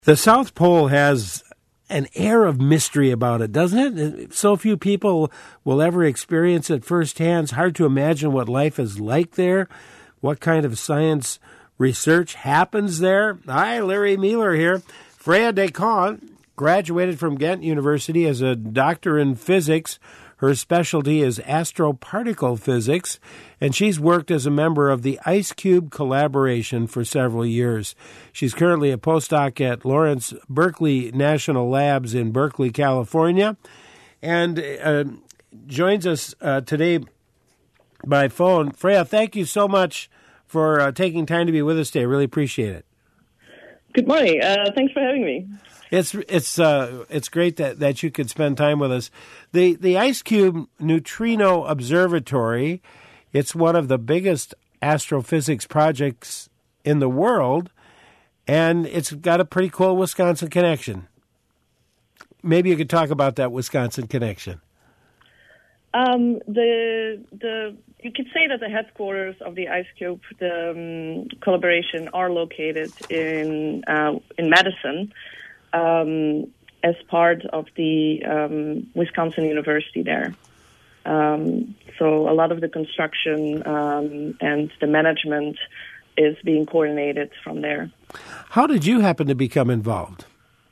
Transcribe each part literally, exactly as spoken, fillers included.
The South Pole has an air of mystery about it, doesn't it? So few people will ever experience it firsthand. It's hard to imagine what life is like there, what kind of science research happens there. Hi, Larry Mueller here. Freya Descamps graduated from Ghent University as a doctor in physics. Her specialty is astroparticle physics, and she's worked as a member of the IceCube collaboration for several years. She's currently a postdoc at Lawrence Berkeley National Labs in Berkeley, California, and uh, joins us uh, today by phone. Freya, thank you so much for uh, taking time to be with us today. I really appreciate it. Good morning. Uh, thanks for having me. It's it's uh, it's great that, that you could spend time with us. The the IceCube Neutrino Observatory, it's one of the biggest astrophysics projects in the world, and it's got a pretty cool Wisconsin connection. Maybe you could talk about that Wisconsin connection. Um, the the you could say that the headquarters of the IceCube, the um, collaboration, are located in uh, in Madison. Um, as part of the um, Wisconsin University there. Um, so a lot of the construction um, and the management is being coordinated from there. How did you happen to become involved?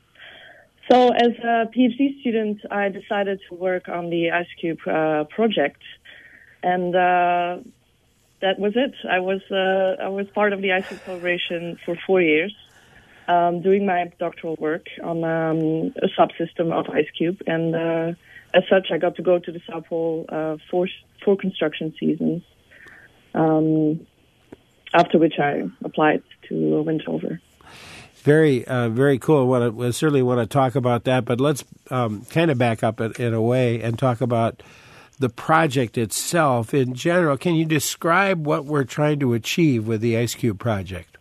So as a PhD student, I decided to work on the IceCube uh, project, and uh, that was it. I was uh, I was part of the IceCube collaboration for four years. Um, doing my doctoral work on um, a subsystem of IceCube, and uh, as such, I got to go to the South Pole uh, four, four construction seasons, um, after which I applied to Windhover. Very, uh, very cool. Want to, certainly want to talk about that, but let's um, kind of back up in, in a way and talk about the project itself in general. Can you describe what we're trying to achieve with the IceCube project?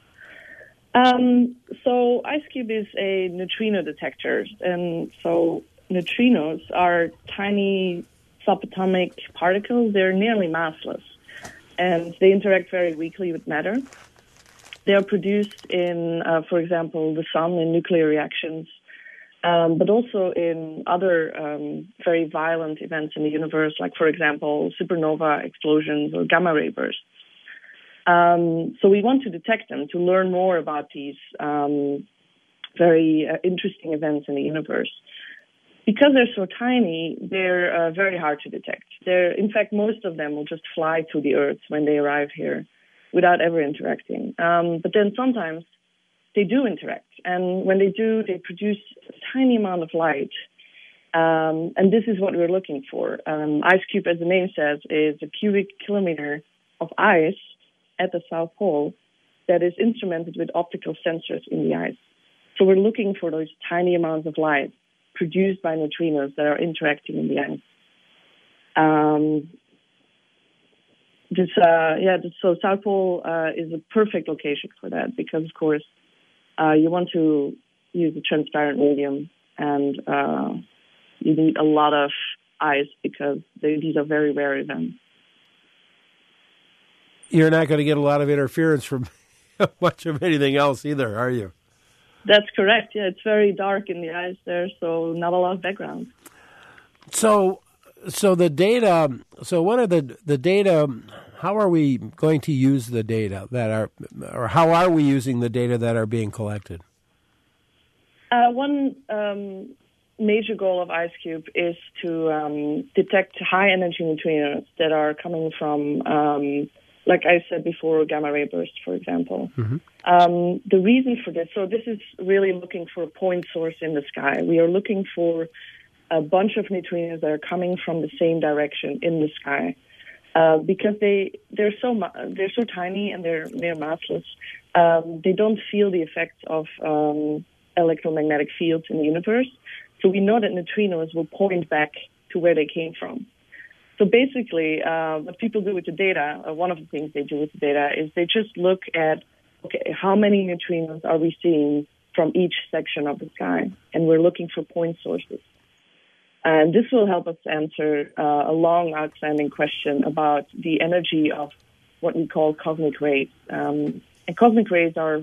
Um, so IceCube is a neutrino detector, and so neutrinos are tiny subatomic particles. They're nearly massless, and they interact very weakly with matter. They are produced in, uh, for example, the sun in nuclear reactions, um, but also in other um, very violent events in the universe, like, for example, supernova explosions or gamma ray bursts. Um, so we want to detect them to learn more about these um, very uh, interesting events in the universe. Because they're so tiny, they're uh, very hard to detect. They're, in fact, most of them will just fly to the Earth when they arrive here without ever interacting. Um, but then sometimes they do interact. And when they do, they produce a tiny amount of light. Um, and this is what we're looking for. Um, IceCube, as the name says, is a cubic kilometer of ice at the South Pole that is instrumented with optical sensors in the ice. So we're looking for those tiny amounts of light produced by neutrinos that are interacting in the ice. Um, this, uh, yeah, this, so South Pole uh, is a perfect location for that because, of course, uh, you want to use a transparent medium, and uh, you need a lot of ice because they, these are very rare events. You're not going to get a lot of interference from much of anything else either, are you? That's correct. Yeah, it's very dark in the ice there, so not a lot of background. So, so the data. So, what are the the data? How are we going to use the data that are, or how are we using the data that are being collected? Uh, one um, major goal of IceCube is to um, detect high energy neutrinos that are coming from. Um, Like I said before, gamma ray bursts, for example. Mm-hmm. Um, the reason for this, so this is really looking for a point source in the sky. We are looking for a bunch of neutrinos that are coming from the same direction in the sky, uh, because they they're so they're so tiny and they're they're massless. Um, they don't feel the effects of um, electromagnetic fields in the universe. So we know that neutrinos will point back to where they came from. So basically, uh, what people do with the data, uh, one of the things they do with the data is they just look at, okay, how many neutrinos are we seeing from each section of the sky? And we're looking for point sources. And this will help us answer uh, a long, outstanding question about the energy of what we call cosmic rays. Um, and cosmic rays are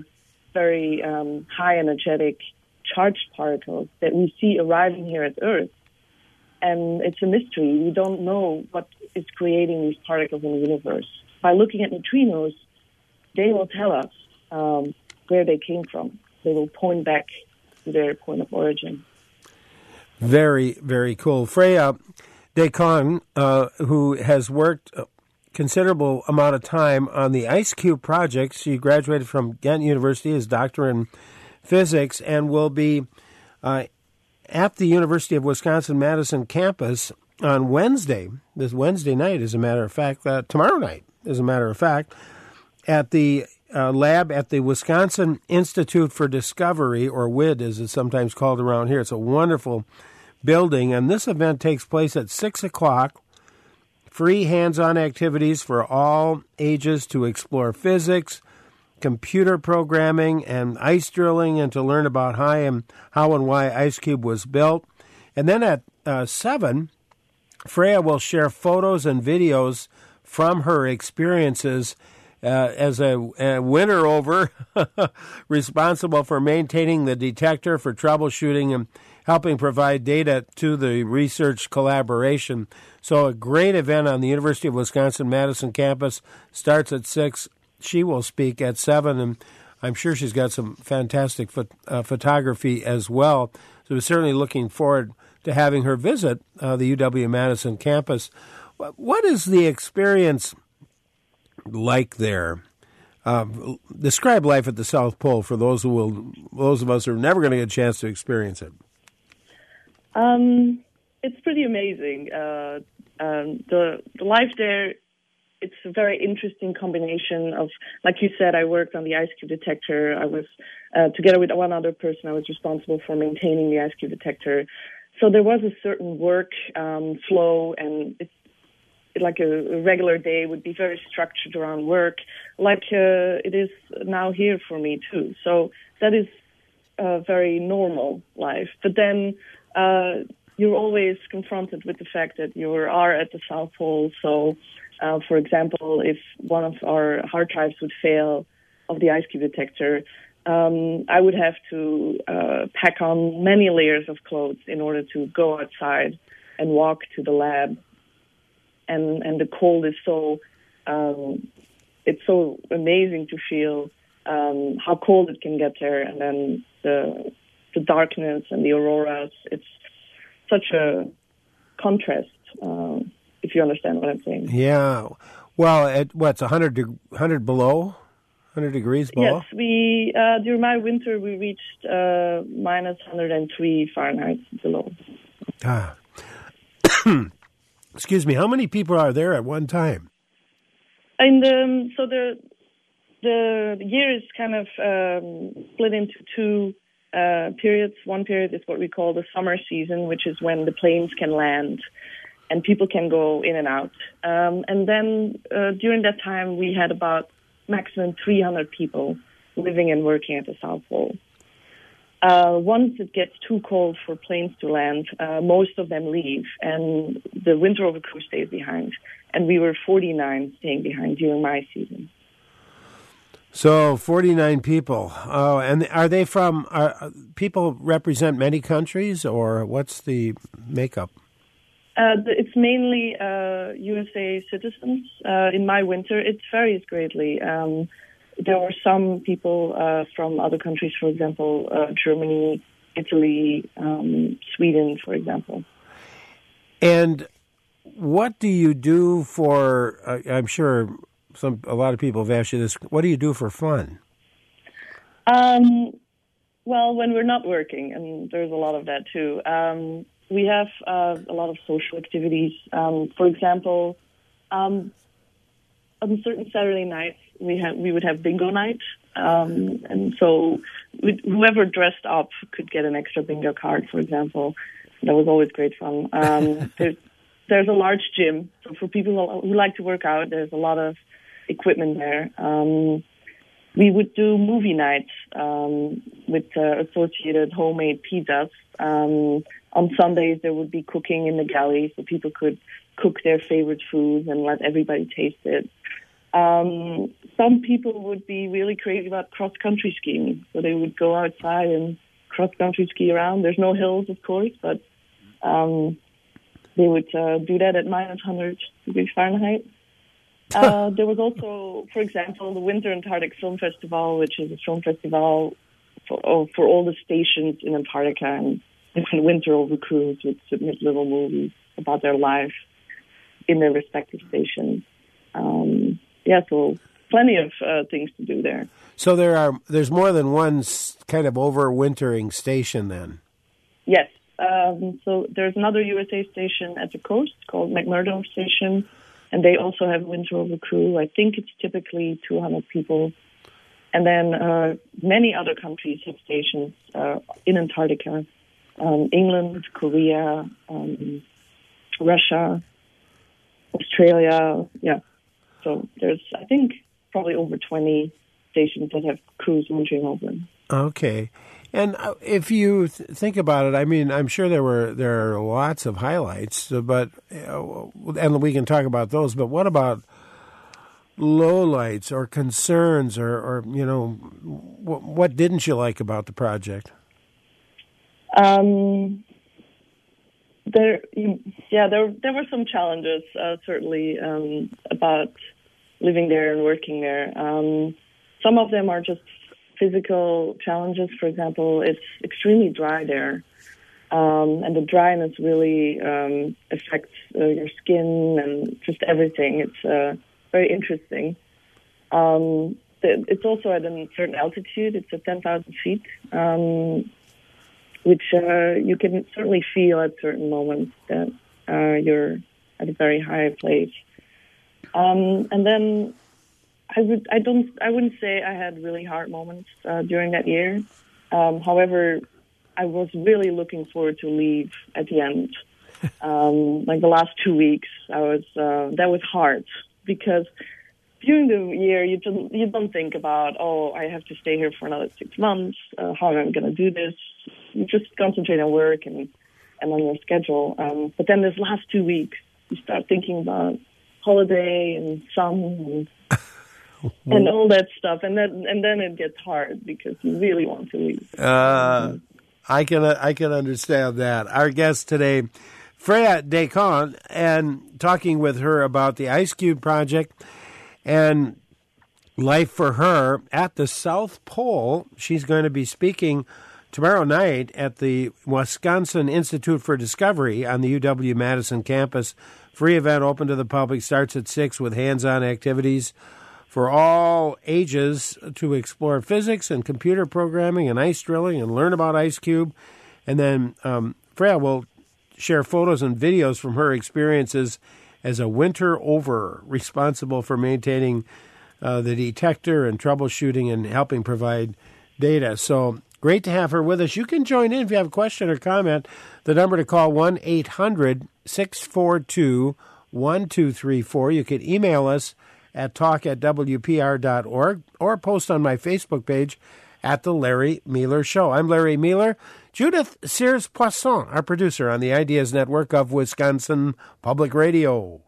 very um, high energetic charged particles that we see arriving here at Earth. And it's a mystery. We don't know what is creating these particles in the universe. By looking at neutrinos, they will tell us um, where they came from. They will point back to their point of origin. Very, very cool. Freya Descon, uh, who has worked a considerable amount of time on the IceCube project. She graduated from Ghent University as doctor in physics and will be uh, at the University of Wisconsin-Madison campus on Wednesday, this Wednesday night, as a matter of fact, uh, tomorrow night, as a matter of fact, at the uh, lab at the Wisconsin Institute for Discovery, or W I D as it's sometimes called around here. It's a wonderful building, and this event takes place at six o'clock. Free hands-on activities for all ages to explore physics, computer programming, and ice drilling, and to learn about how and, how and why IceCube was built. And then at uh, seven, Freya will share photos and videos from her experiences uh, as a, a winter over, responsible for maintaining the detector, for troubleshooting, and helping provide data to the research collaboration. So a great event on the University of Wisconsin-Madison campus starts at six. She will speak at seven, and I'm sure she's got some fantastic pho- uh, photography as well. So we're certainly looking forward to having her visit uh, the U W-Madison campus. What is the experience like there? Uh, describe life at the South Pole for those who will, those of us who are never going to get a chance to experience it. Um, it's pretty amazing. Uh, um, the, the life there, it's a very interesting combination of, like you said, I worked on the IceCube detector. I was, uh, together with one other person, I was responsible for maintaining the IceCube detector. So there was a certain work um, flow, and it's like a, a regular day would be very structured around work, like uh, it is now here for me too. So that is a very normal life. But then uh, you're always confronted with the fact that you are at the South Pole. So, uh, for example, if one of our hard drives would fail of the IceCube detector, um, I would have to uh, pack on many layers of clothes in order to go outside and walk to the lab. And, and the cold is so, um, it's so amazing to feel um, how cold it can get there. And then the the darkness and the auroras, it's such a contrast, um, if you understand what I'm saying. Yeah. Well, at what's one hundred, de- one hundred below? one hundred degrees below? Yes, we, uh, during my winter, we reached uh, minus one hundred three Fahrenheit below. Ah. Excuse me, how many people are there at one time? And um, so the the year is kind of um, split into two uh, periods. One period is what we call the summer season, which is when the planes can land and people can go in and out. Um, and then uh, during that time, we had about maximum three hundred people living and working at the South Pole. Uh, once it gets too cold for planes to land, uh, most of them leave, and the Winter Rover crew stays behind. And we were forty-nine staying behind during my season. So forty-nine people. Oh, and are they from, are, people represent many countries, or what's the makeup? Uh, it's mainly uh, U S A citizens. Uh, in my winter, it varies greatly. Um, There were some people uh, from other countries, for example, uh, Germany, Italy, um, Sweden, for example. And what do you do for, uh, I'm sure some a lot of people have asked you this, what do you do for fun? Um, well, when we're not working, and there's a lot of that too, um, we have uh, a lot of social activities. Um, for example, um, on certain Saturday nights, we have we would have bingo night, um, and so whoever dressed up could get an extra bingo card, for example. That was always great fun. Um, there's, there's a large gym, so for people who like to work out, there's a lot of equipment there. Um, we would do movie nights um, with uh, associated homemade pizzas. Um, on Sundays, there would be cooking in the galley, so people could cook their favorite foods and let everybody taste it. Um, some people would be really crazy about cross-country skiing, so they would go outside and cross-country ski around. There's no hills, of course, but um, they would uh, do that at minus one hundred degrees Fahrenheit. Uh, there was also, for example, the Winter Antarctic Film Festival, which is a film festival for, oh, for all the stations in Antarctica, and different winter over crews would submit little movies about their life in their respective stations. Um, yeah, so plenty of uh, things to do there. So there are there's more than one s- kind of overwintering station then? Yes. Um, so there's another U S A station at the coast called McMurdo Station, and they also have winter over crew. I think it's typically two hundred people. And then uh, many other countries have stations uh, in Antarctica. Um, England, Korea, um, Russia, Australia, yeah. So there's, I think, probably over twenty stations that have crews wintering over. Okay. And if you th- think about it, I mean, I'm sure there were there are lots of highlights, but uh, and we can talk about those. But what about lowlights or concerns, or, or you know, what, what didn't you like about the project? Um, there, yeah, there there were some challenges uh, certainly um, about living there and working there. Um, some of them are just physical challenges. For example, it's extremely dry there, um, and the dryness really um, affects uh, your skin and just everything. It's uh, very interesting. Um, it's also at a certain altitude. It's at ten thousand feet, um, which uh, you can certainly feel at certain moments that uh, you're at a very high place. Um, and then I would, I don't, I wouldn't say I had really hard moments uh, during that year. Um, however, I was really looking forward to leave at the end. Um, like the last two weeks, I was uh, that was hard because during the year you don't you don't think about, oh, I have to stay here for another six months. Uh, how am I going to do this? You just concentrate on work and and on your schedule. Um, but then this last two weeks, you start thinking about holiday and sun and and all that stuff, and then and then it gets hard because you really want to leave. Uh, I can I can understand that. Our guest today, Freya Descamps, and talking with her about the Ice Cube project and life for her at the South Pole. She's going to be speaking tomorrow night at the Wisconsin Institute for Discovery on the U W-Madison campus. Free event, open to the public, starts at six with hands-on activities for all ages to explore physics and computer programming and ice drilling and learn about Ice Cube. And then um, Freya will share photos and videos from her experiences as a winter over, responsible for maintaining uh, the detector and troubleshooting and helping provide data. So great to have her with us. You can join in if you have a question or comment. The number to call, one eight hundred six four two one two three four. You can email us at talk at w p r dot org or post on my Facebook page at The Larry Miller Show. I'm Larry Miller. Judith Sears-Poisson, our producer on the Ideas Network of Wisconsin Public Radio.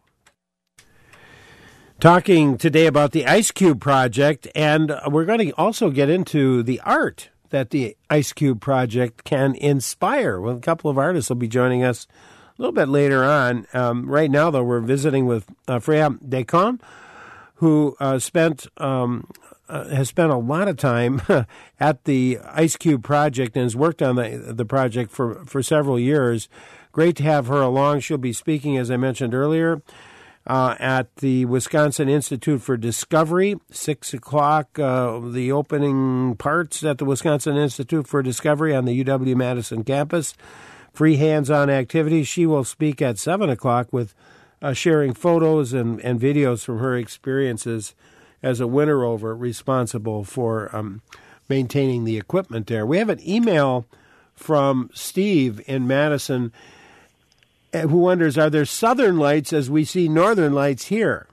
Talking today about the Ice Cube project, and we're going to also get into the art that the Ice Cube project can inspire. Well, a couple of artists will be joining us a little bit later on. Um, right now, though, we're visiting with uh, Freya Descamps, who uh, spent um, uh, has spent a lot of time at the Ice Cube project and has worked on the the project for, for several years. Great to have her along. She'll be speaking, as I mentioned earlier, uh, at the Wisconsin Institute for Discovery, six o'clock, uh, the opening parts at the Wisconsin Institute for Discovery on the U W-Madison campus. Free hands-on activities. She will speak at seven o'clock with uh, sharing photos and, and videos from her experiences as a winter over, responsible for um, maintaining the equipment there. We have an email from Steve in Madison who wonders, are there southern lights as we see northern lights here?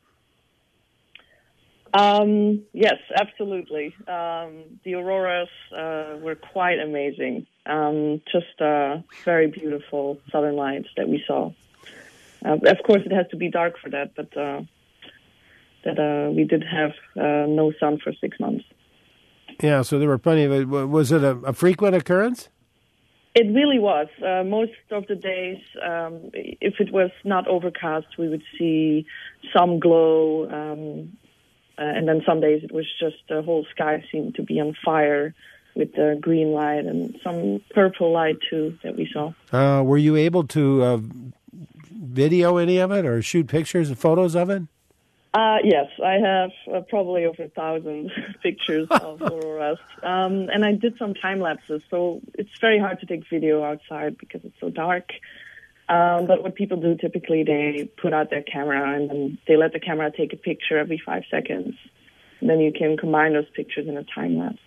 Um, yes, absolutely. Um, the auroras uh, were quite amazing. Um, just uh, very beautiful southern lights that we saw. Uh, of course, it has to be dark for that, but uh, that uh, we did have uh, no sun for six months. Yeah, so there were plenty of it. Was it a, a frequent occurrence? It really was. Uh, most of the days, um, if it was not overcast, we would see some glow. Um, uh, and then some days it was just the whole sky seemed to be on fire with the green light and some purple light, too, that we saw. Uh, were you able to uh, video any of it or shoot pictures and photos of it? Uh, yes, I have uh, probably over a thousand pictures of auroras. Um, and I did some time lapses, so it's very hard to take video outside because it's so dark. Um, but what people do typically, they put out their camera and then they let the camera take a picture every five seconds. And then you can combine those pictures in a time lapse.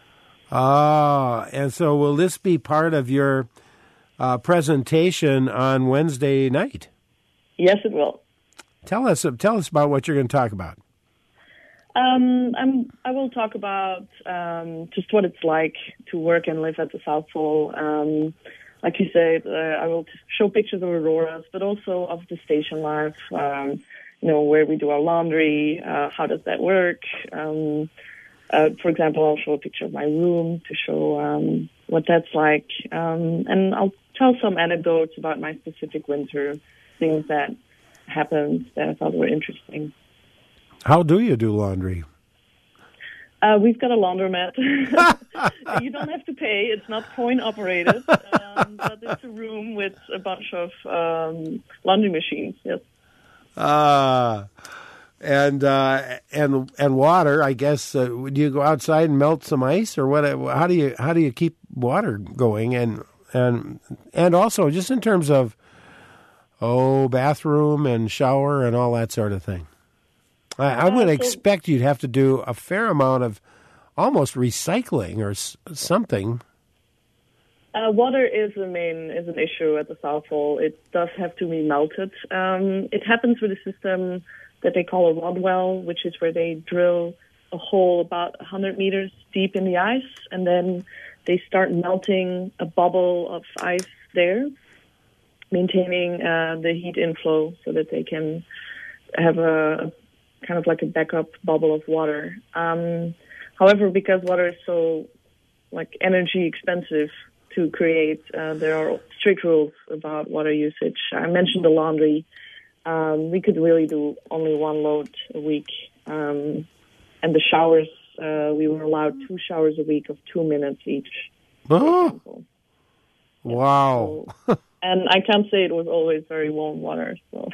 Ah, and so will this be part of your uh, presentation on Wednesday night? Yes, it will. Tell us tell us about what you're going to talk about. Um, I'm, I will talk about um, just what it's like to work and live at the South Pole. Um, like you said, uh, I will show pictures of auroras, but also of the station life, um, you know, where we do our laundry, uh, how does that work. Um, uh, for example, I'll show a picture of my room to show um, what that's like. Um, and I'll tell some anecdotes about my specific winter, things that happened that I thought were interesting. How do you do laundry? Uh, we've got a laundromat. You don't have to pay. It's not coin operated, um, but it's a room with a bunch of um, laundry machines. Yes. Uh, and uh, and and water. I guess. Uh, do you go outside and melt some ice, or what? How do you how do you keep water going? And and and also just in terms of oh, bathroom and shower and all that sort of thing. I, I would uh, so, expect you'd have to do a fair amount of almost recycling or s- something. Uh, water is the main is an issue at the South Pole. It does have to be melted. Um, it happens with a system that they call a rod well, which is where they drill a hole about one hundred meters deep in the ice, and then they start melting a bubble of ice there, maintaining uh, the heat inflow so that they can have a kind of like a backup bubble of water. Um, however, because water is so like energy expensive to create, uh, there are strict rules about water usage. I mentioned the laundry. Um, we could really do only one load a week. Um, and the showers, uh, we were allowed two showers a week of two minutes each. Oh. Wow. So, and I can't say it was always very warm water. So.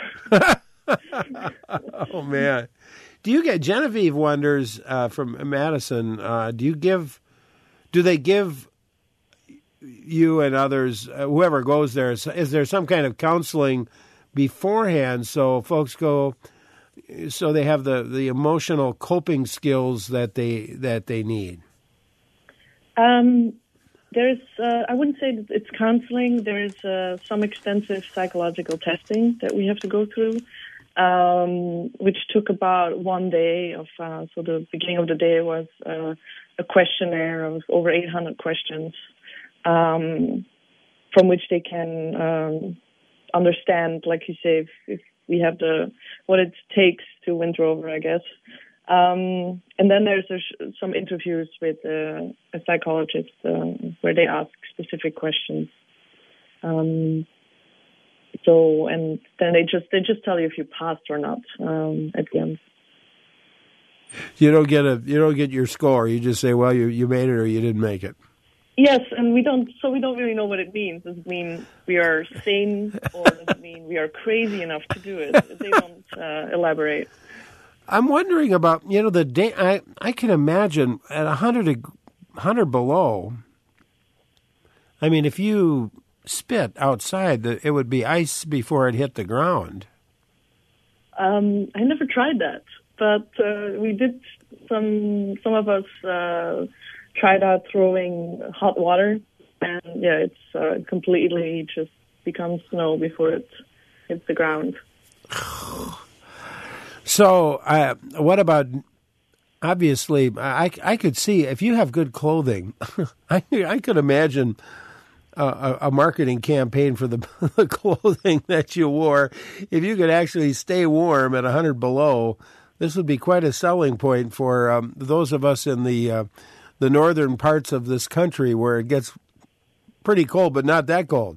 Oh, man. Do you get Genevieve wonders uh, from Madison? Uh, do you give, do they give you and others, uh, whoever goes there, is, is there some kind of counseling beforehand so folks go, so they have the, the emotional coping skills that they that they need? Um. There's, uh, I wouldn't say that it's counseling. There is uh, some extensive psychological testing that we have to go through, um, which took about one day of, uh, so the beginning of the day was uh, a questionnaire of over eight hundred questions, um, from which they can um, understand, like you say, if, if we have the, what it takes to winter over, I guess. Um, and then there's a, some interviews with uh, a psychologist uh, where they ask specific questions. Um, so, and then they just they just tell you if you passed or not um, at the end. You don't get a you don't get your score. You just say, well, you, you made it or you didn't make it. Yes, and we don't. So we don't really know what it means. Does it mean we are sane, or does it mean we are crazy enough to do it? They don't uh, elaborate. I'm wondering about, you know, the day, I, I can imagine at one hundred, one hundred below, I mean, if you spit outside, it would be ice before it hit the ground. Um, I never tried that, but uh, we did, some some of us uh, tried out throwing hot water, and yeah, it's uh, completely just becomes snow before it hits the ground. So, uh, what about, obviously, I, I could see, if you have good clothing, I, I could imagine a, a marketing campaign for the, the clothing that you wore. If you could actually stay warm at one hundred below, this would be quite a selling point for um, those of us in the uh, the northern parts of this country where it gets pretty cold, but not that cold.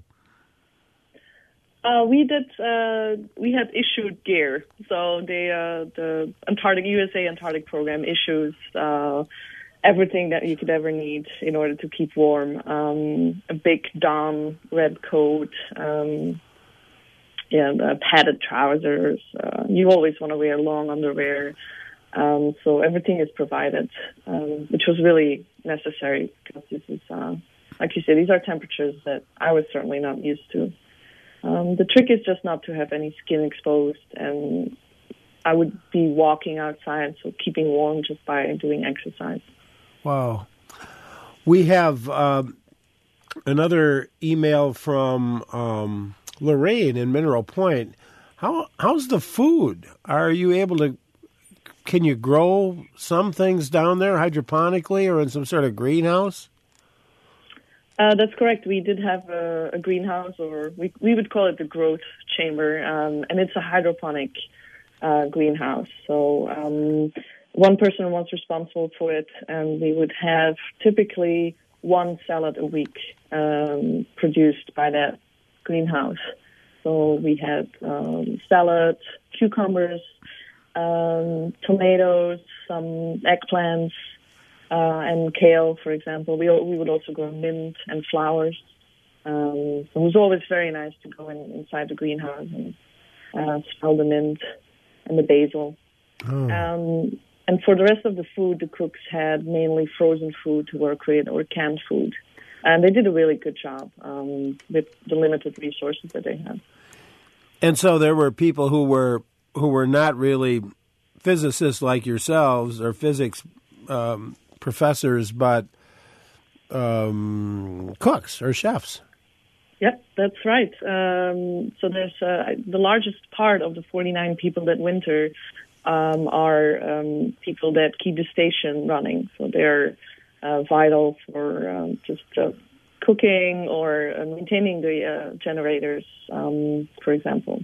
Uh, we did. Uh, we had issued gear, so the uh, the Antarctic U S A Antarctic program issues uh, everything that you could ever need in order to keep warm. Um, a big Dawn red coat, um, yeah, uh, padded trousers. Uh, you always want to wear long underwear, um, so everything is provided, um, which was really necessary because this is, uh, like you said, these are temperatures that I was certainly not used to. Um, the trick is just not to have any skin exposed, and I would be walking outside, so keeping warm just by doing exercise. Wow. We have um, another email from um, Lorraine in Mineral Point. How how's the food? Are you able to, can you grow some things down there hydroponically or in some sort of greenhouse? Uh, that's correct. We did have a, a greenhouse, or we we would call it the growth chamber, um, and it's a hydroponic uh, greenhouse. So um, one person was responsible for it, and we would have typically one salad a week um, produced by that greenhouse. So we had um, salad, cucumbers, um, tomatoes, some eggplants, Uh, and kale, for example. We we would also grow mint and flowers. Um, so it was always very nice to go in, inside the greenhouse and uh, smell the mint and the basil. Oh. Um, and for the rest of the food, the cooks had mainly frozen food to work with or canned food. And they did a really good job um, with the limited resources that they had. And so there were people who were who were not really physicists like yourselves or physics um professors, but um, cooks or chefs. Yep, that's right. Um, so there's uh, the largest part of the forty-nine people that winter um, are um, people that keep the station running. So they're uh, vital for um, just uh, cooking or uh, maintaining the uh, generators, um, for example.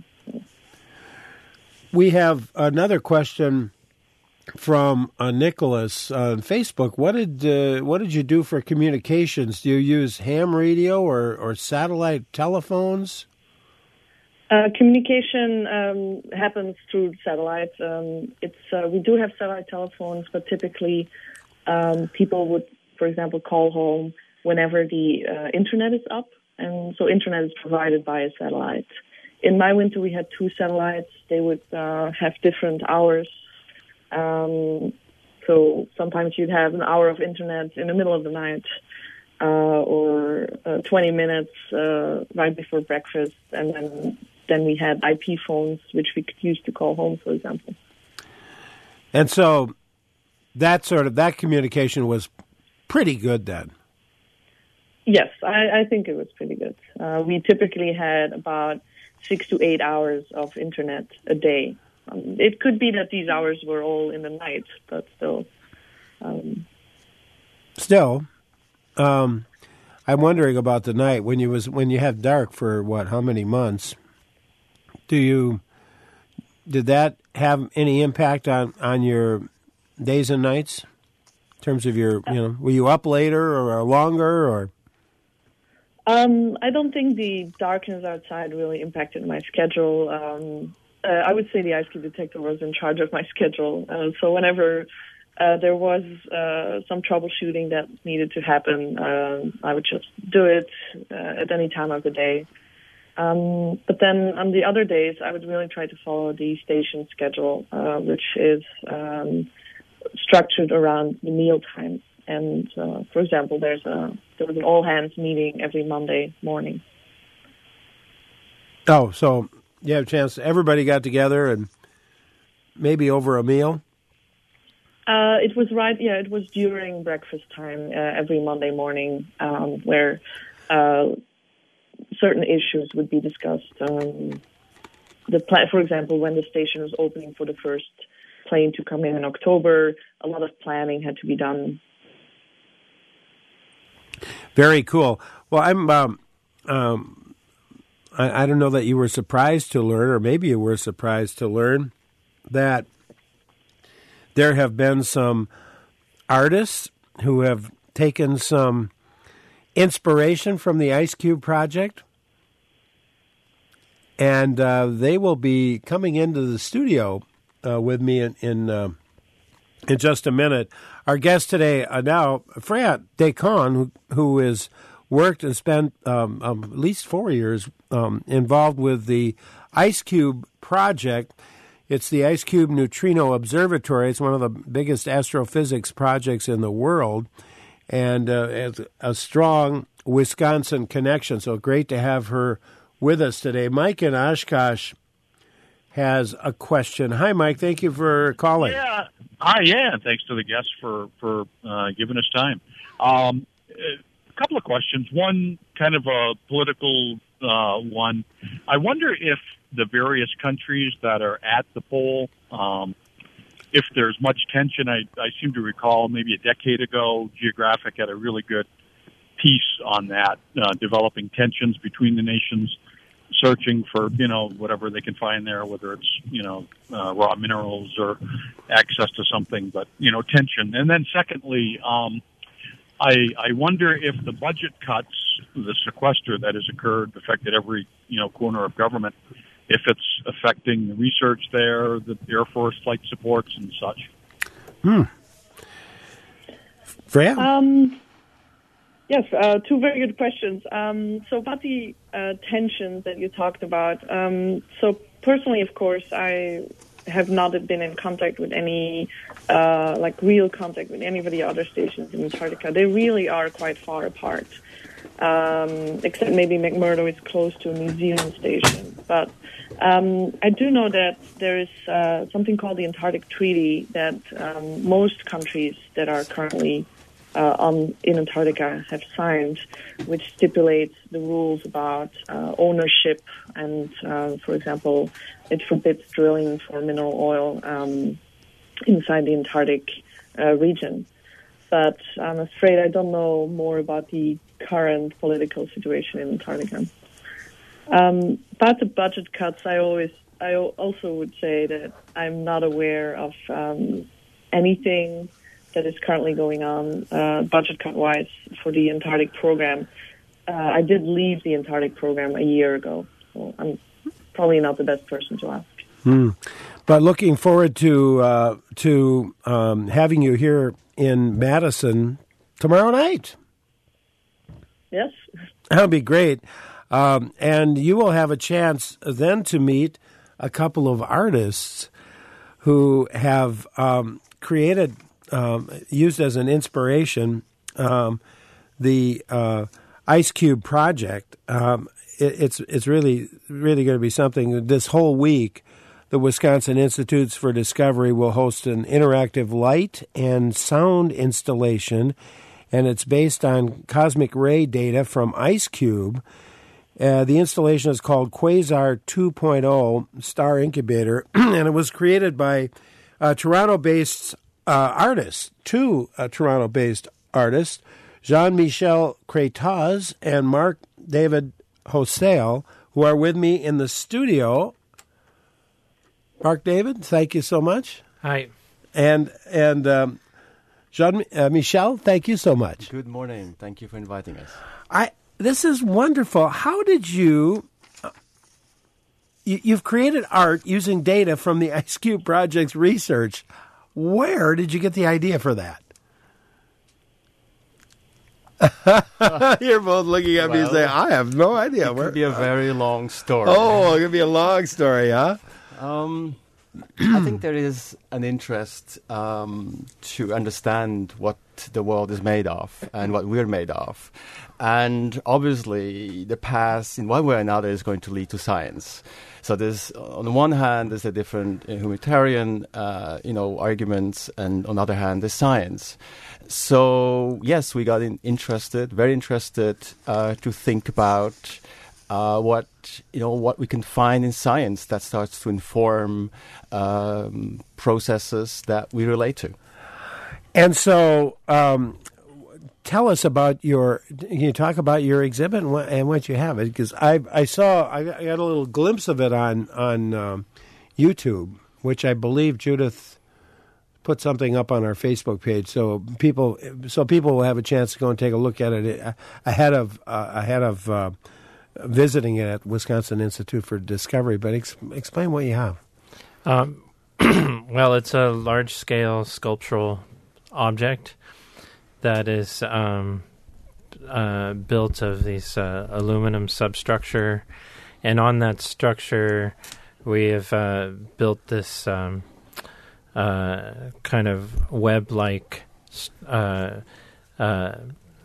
We have another question from uh, Nicholas on Facebook. What did uh, what did you do for communications? Do you use ham radio or, or satellite telephones? Uh, communication um, happens through satellite. Um, it's uh, we do have satellite telephones, but typically um, people would, for example, call home whenever the uh, internet is up, and so internet is provided by a satellite. In my winter, we had two satellites. They would uh, have different hours. Um, so sometimes you'd have an hour of internet in the middle of the night, uh, or uh, twenty minutes uh, right before breakfast, and then then we had I P phones, which we could use to call home, for example. And so that sort of that communication was pretty good then. Yes, I, I think it was pretty good. Uh, we typically had about six to eight hours of internet a day. Um, it could be that these hours were all in the night, but still. Um, still, um, I'm wondering about the night when you was when you have dark for what? How many months? Do you did that have any impact on, on your days and nights in terms of your you know were you up later or longer or? Um, I don't think the darkness outside really impacted my schedule. Um, Uh, I would say the ice cube detector was in charge of my schedule. Uh, so whenever uh, there was uh, some troubleshooting that needed to happen, uh, I would just do it uh, at any time of the day. Um, but then on the other days, I would really try to follow the station schedule, uh, which is um, structured around the meal times. And uh, for example, there's a there was an all hands meeting every Monday morning. Oh, so. You have a chance. Everybody got together and maybe over a meal? Uh, it was right, yeah, it was during breakfast time uh, every Monday morning um, where uh, certain issues would be discussed. Um, the pla- For example, when the station was opening for the first plane to come in in October, a lot of planning had to be done. Very cool. Well, I'm... Um, um, I, I don't know that you were surprised to learn, or maybe you were surprised to learn, that there have been some artists who have taken some inspiration from the Ice Cube project, and uh, they will be coming into the studio uh, with me in in, uh, in just a minute. Our guest today uh, now, Freya Descon, who, who is worked and spent um, um, at least four years um, involved with the Ice Cube project. It's the Ice Cube Neutrino Observatory. It's one of the biggest astrophysics projects in the world, and uh, has a strong Wisconsin connection. So great to have her with us today. Mike in Oshkosh has a question. Hi, Mike. Thank you for calling. Yeah. Hi, yeah. And thanks to the guests for, for uh, giving us time. Um, a couple of questions. One, kind of a political uh, one. I wonder if the various countries that are at the pole, um, if there's much tension. I, I seem to recall maybe a decade ago, Geographic had a really good piece on that, uh, developing tensions between the nations, searching for, you know, whatever they can find there, whether it's, you know, uh, raw minerals or access to something, but, you know, tension. And then secondly, um, I, I wonder if the budget cuts, the sequester that has occurred, affected every, you know, corner of government, if it's affecting the research there, the Air Force flight supports and such. Hmm. Freya? Um, yes, uh, two very good questions. Um, so about the uh, tensions that you talked about. Um, so personally, of course, I have not been in contact with any, uh, like real contact with any of the other stations in Antarctica. They really are quite far apart. Um, except maybe McMurdo is close to a New Zealand station. But um, I do know that there is uh, something called the Antarctic Treaty that um, most countries that are currently uh, on in Antarctica have signed, which stipulates the rules about uh, ownership and, uh, for example, it forbids drilling for mineral oil um, inside the Antarctic uh, region. But I'm afraid I don't know more about the current political situation in Antarctica. Um, about the budget cuts, I always, I also would say that I'm not aware of um, anything that is currently going on uh, budget cut-wise for the Antarctic program. Uh, I did leave the Antarctic program a year ago, so I'm probably not the best person to ask. Hmm. But looking forward to uh, to um, having you here in Madison tomorrow night. Yes. That would be great. Um, and you will have a chance then to meet a couple of artists who have um, created, um, used as an inspiration, um, the uh, Ice Cube project. Um, it, it's it's really, really going to be something. This whole week, the Wisconsin Institutes for Discovery will host an interactive light and sound installation, and it's based on cosmic ray data from Ice Cube. Uh, the installation is called Quasar two point oh Star Incubator, and it was created by uh, Toronto-based uh, artists, two uh, Toronto-based artists, Jean-Michel Crétaz and Mark David Hosale, who are with me in the studio. Mark David, thank you so much. Hi. And and um, Jean uh, Michel, thank you so much. Good morning. Thank you for inviting us. I this is wonderful. How did you, uh, you you've created art using data from the Ice Cube Project's research. Where did you get the idea for that? You're both looking at well, me and saying, I have no idea. It Where? could be a very long story. Oh, it could be a long story, huh? Um, I think there is an interest um, to understand what the world is made of and what we're made of. And obviously, the past, in one way or another, is going to lead to science. So there's, on the one hand, there's a different humanitarian, uh, you know, arguments, and on the other hand, there's science. So yes, we got in interested, very interested, uh, to think about uh, what you know what we can find in science that starts to inform um, processes that we relate to. And so, um, tell us about your. Can you talk about your exhibit and what, and what you have? Because I I saw I got a little glimpse of it on on um, YouTube, which I believe Judith put something up on our Facebook page so people so people will have a chance to go and take a look at it ahead of uh, ahead of uh, visiting it at Wisconsin Institute for Discovery. But ex- explain what you have. Um, well, it's a large-scale sculptural object that is um, uh, built of these uh, aluminum substructure, and on that structure, we have uh, built this um, uh, kind of web-like uh, uh,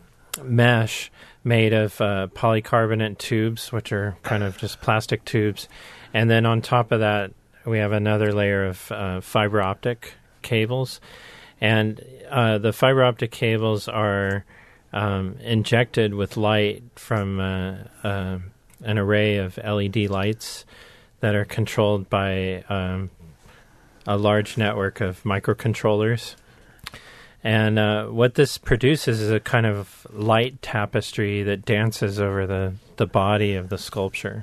mesh made of uh, polycarbonate tubes, which are kind of just plastic tubes, and then on top of that, we have another layer of uh, fiber optic cables, and uh, the fiber optic cables are um, injected with light from uh, uh, an array of L E D lights that are controlled by um, a large network of microcontrollers. And uh, what this produces is a kind of light tapestry that dances over the, the body of the sculpture.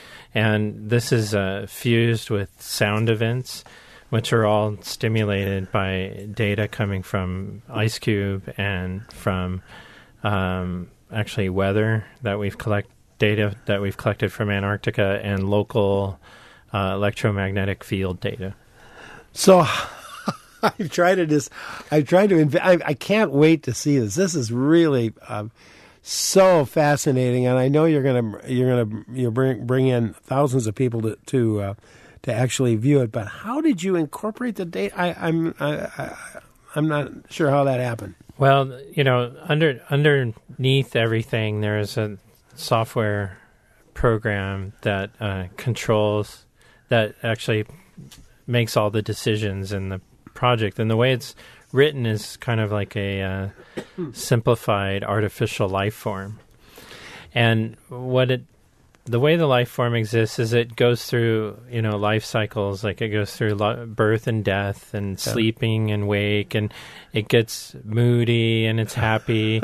And this is uh, fused with sound events, which are all stimulated by data coming from IceCube and from um, actually weather that we've collect data that we've collected from Antarctica and local uh, electromagnetic field data. So I've tried to just, I've tried to, inv- I, I can't wait to see this. This is really um, so fascinating, and I know you're gonna you're gonna you bring bring in thousands of people to to uh, to actually view it. But how did you incorporate the data? I, I'm I, I, I'm not sure how that happened. Well, you know, under underneath everything, there is a software program that uh, controls that actually makes all the decisions in the project, and the way it's written is kind of like a uh, simplified artificial life form. And what it, the way the life form exists is it goes through, you know, life cycles, like it goes through lo- birth and death and yeah. sleeping and wake, and it gets moody and it's happy.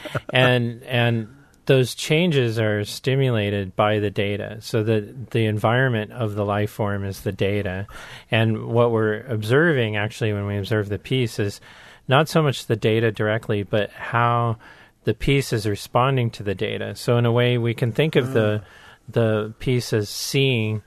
and and those changes are stimulated by the data. So that the environment of the life form is the data. And what we're observing, actually, when we observe the piece is not so much the data directly, but how the piece is responding to the data. So in a way, we can think of the the piece as seeing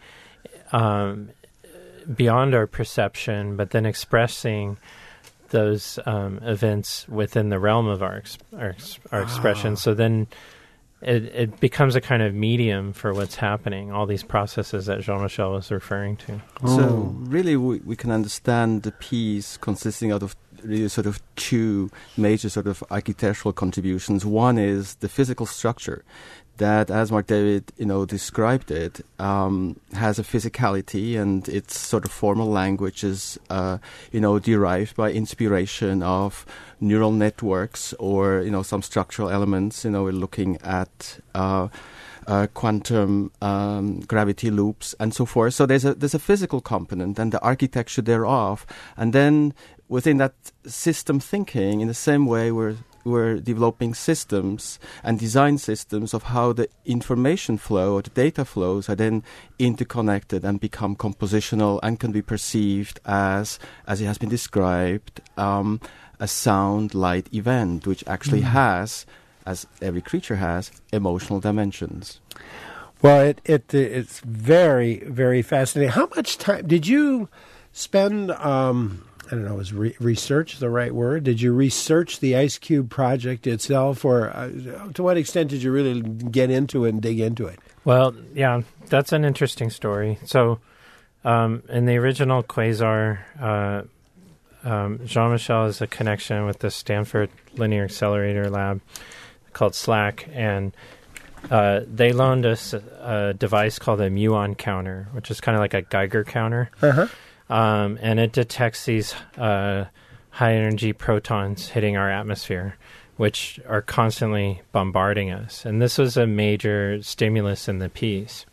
um, beyond our perception, but then expressing those um, events within the realm of our, ex- our, ex- our expression. So then It, it becomes a kind of medium for what's happening, all these processes that Jean-Michel was referring to. Oh. So really we, we can understand the piece consisting out of really sort of two major sort of architectural contributions. One is the physical structure that, as Mark David, you know, described it, um, has a physicality, and its sort of formal language is, uh, you know, derived by inspiration of neural networks or, you know, some structural elements. You know, we're looking at uh, uh, quantum um, gravity loops and so forth. So there's a there's a physical component and the architecture thereof, and then within that system thinking, in the same way, we're we're developing systems and design systems of how the information flow or the data flows are then interconnected and become compositional and can be perceived as, as it has been described, um, a sound light event, which actually mm. has, as every creature has, emotional dimensions. Well, it, it it's very, very fascinating. How much time did you spend... Um, I don't know, is re- research the right word? Did you research the IceCube project itself, or uh, to what extent did you really get into it and dig into it? Well, yeah, that's an interesting story. So um, in the original Quasar, uh, um, Jean-Michel has a connection with the Stanford Linear Accelerator Lab called SLAC, and uh, they loaned us a, a device called a muon counter, which is kind of like a Geiger counter. Uh-huh. Um, and it detects these uh, high-energy protons hitting our atmosphere, which are constantly bombarding us. And this was a major stimulus in the piece.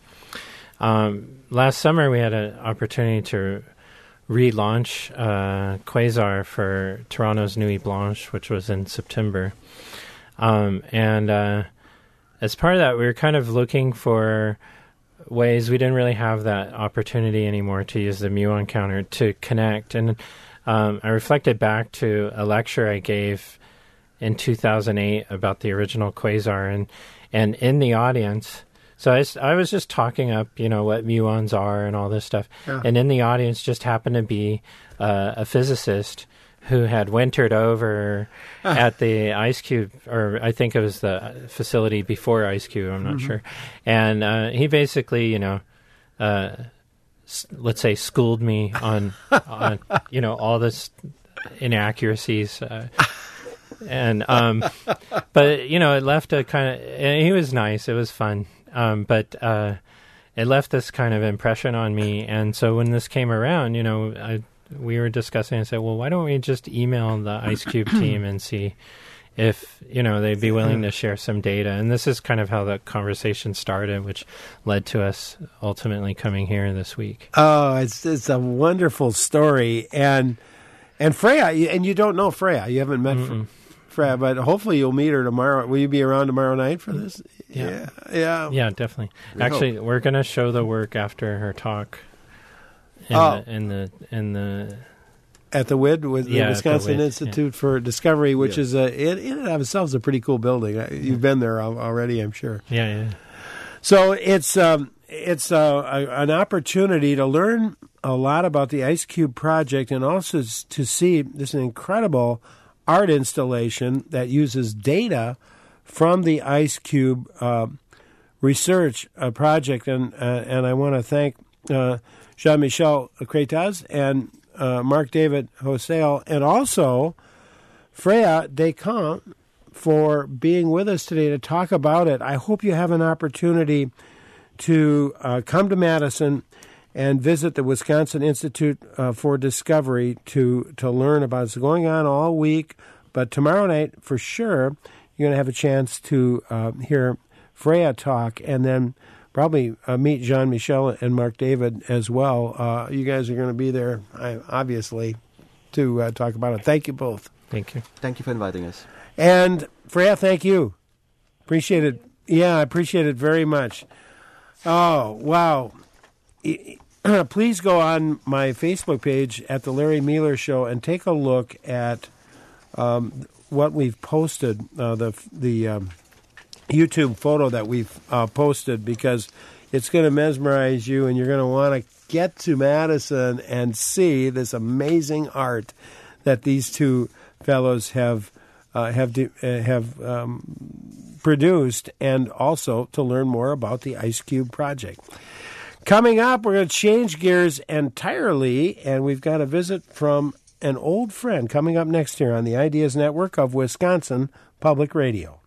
Um, last summer, we had an opportunity to relaunch uh, Quasar for Toronto's Nuit Blanche, which was in September. Um, and uh, as part of that, we were kind of looking for ways, we didn't really have that opportunity anymore to use the muon counter to connect. And um, I reflected back to a lecture I gave in two thousand eight about the original quasar, and and in the audience, so I, I was just talking up, you know, what muons are and all this stuff, yeah. And in the audience just happened to be uh, a physicist who had wintered over ah. at the IceCube, or I think it was the facility before IceCube, I'm not mm-hmm. sure, and uh, he basically, you know, uh, s- let's say schooled me on, on you know, all this inaccuracies. Uh, And, um, but, you know, it left a kind of, and he was nice. It was fun. Um, but, uh, it left this kind of impression on me. And so when this came around, you know, I, we were discussing and said, well, why don't we just email the IceCube team and see if, you know, they'd be willing to share some data. And this is kind of how the conversation started, which led to us ultimately coming here this week. Oh, it's, it's a wonderful story. And, and Freya, and you don't know Freya. You haven't met Freya. Freya, but hopefully you'll meet her tomorrow. Will you be around tomorrow night for this? Yeah, yeah, yeah, yeah definitely. We Actually, hope. We're going to show the work after her talk. In oh, the, in the in the at the W I D, with the yeah, Wisconsin the W I D, Institute yeah. for Discovery, which yeah. is a it, in and of itself is a pretty cool building. You've been there already, I'm sure. Yeah, yeah. So it's um, it's uh, a, an opportunity to learn a lot about the IceCube project, and also to see this incredible art installation that uses data from the IceCube uh, research uh, project. And uh, and I want to thank uh, Jean-Michel Crétaz and uh, Marc David Hossail, and also Freya Descamps for being with us today to talk about it. I hope you have an opportunity to uh, come to Madison and visit the Wisconsin Institute uh, for Discovery to, to learn about it. It's going on all week, but tomorrow night, for sure, you're going to have a chance to uh, hear Freya talk, and then probably uh, meet Jean-Michel and Marc David as well. Uh, you guys are going to be there, obviously, to uh, talk about it. Thank you both. Thank you. Thank you for inviting us. And Freya, thank you. Appreciate it. Yeah, I appreciate it very much. Oh, wow. Please go on my Facebook page at The Larry Mueller Show and take a look at um, what we've posted, uh, the the um, YouTube photo that we've uh, posted, because it's going to mesmerize you, and you're going to want to get to Madison and see this amazing art that these two fellows have uh, have de- uh, have um, produced, and also to learn more about the IceCube project. Coming up, we're going to change gears entirely, and we've got a visit from an old friend coming up next here on the Ideas Network of Wisconsin Public Radio.